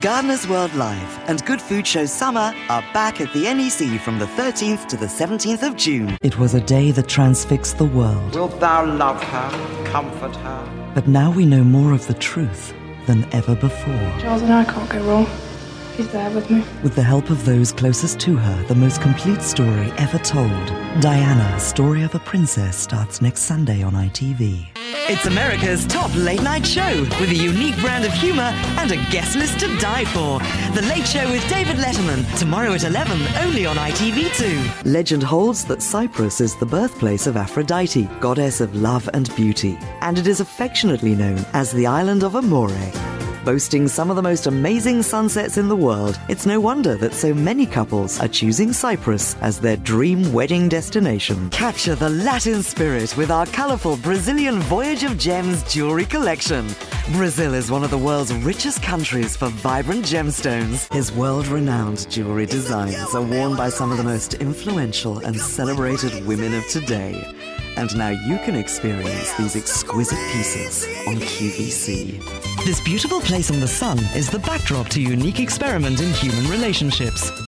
Gardener's World Live and Good Food Show Summer are back at the NEC from the 13th to the 17th of June. It was a day that transfixed the world. Wilt thou love her, comfort her? But now we know more of the truth than ever before. Charles and I can't go wrong. He's there with me. With the help of those closest to her, the most complete story ever told. Diana, Story of a Princess starts next Sunday on ITV. It's America's top late-night show with a unique brand of humor and a guest list to die for. The Late Show with David Letterman, tomorrow at 11, only on ITV2. Legend holds that Cyprus is the birthplace of Aphrodite, goddess of love and beauty, and it is affectionately known as the island of Amore. Boasting some of the most amazing sunsets in the world, it's no wonder that so many couples are choosing Cyprus as their dream wedding destination. Capture the Latin spirit with our colourful Brazilian Voyage of Gems jewellery collection. Brazil is one of the world's richest countries for vibrant gemstones. His world-renowned jewellery designs are worn by some of the most influential and celebrated women of today. And now you can experience these exquisite pieces on QVC. This beautiful place in the sun is the backdrop to a unique experiment in human relationships.